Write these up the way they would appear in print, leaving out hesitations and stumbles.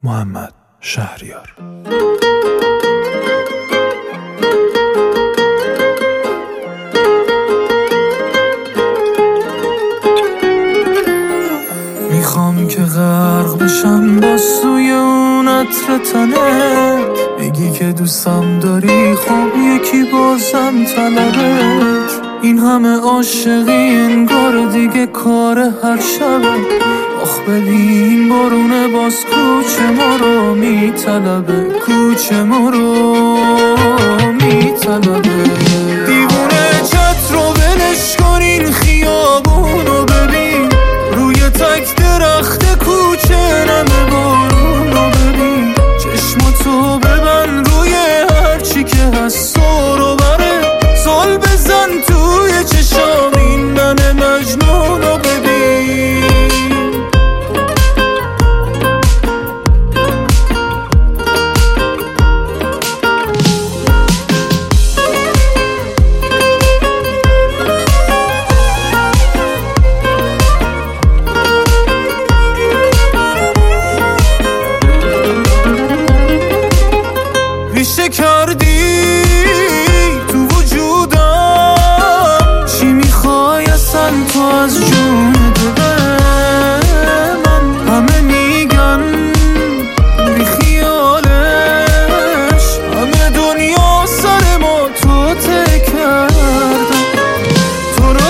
محمد شهریار. میخوام که غرق بشم با سوی اون عطر تنت، بگی که دوستم داری، خب یکی بازم طلبت. این همه عاشقی انگار دیگه کار هر شبه. آخ ببین بارونه باز کوچه ما رو میطلبه، کوچه ما رو میطلبه. دیوونه چت رو ولش کن، این خیابون رو ببین، روی تک درخت کوچه نمه بارون رو ببین. چشماتو ببند روی هرچی که هست رو بره، زل بزن توی چشام این من مجنون رو ببین. ریشه کردی تو وجودم، چی میخوای اصلا تو از جون من؟ همه میگن بی خیالش، همه دنیا سر ما تو کردم. تو رو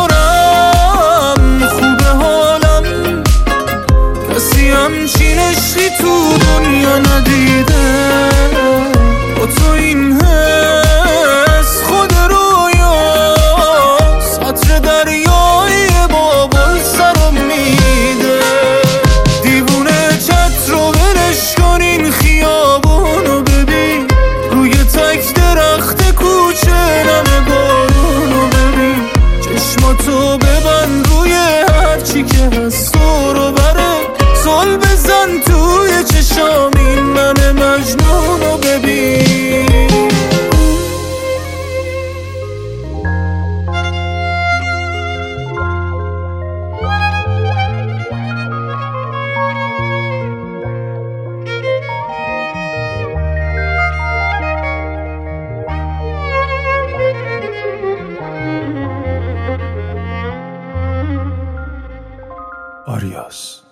دارم خوبه حالم، کسی همچین عشقی تو دنیا ندیده. تو این حس خود رویاست، عطر دریایی بابل سرم میده. دیوونه چت رو ولش کن، این خیابون رو ببین، روی تک درخت کوچه نمه بارون رو ببین. چشماتو ببند روی هرچی که هست رو بره، زل بزن توی چشام این من مجنون رو ببین. آریاس.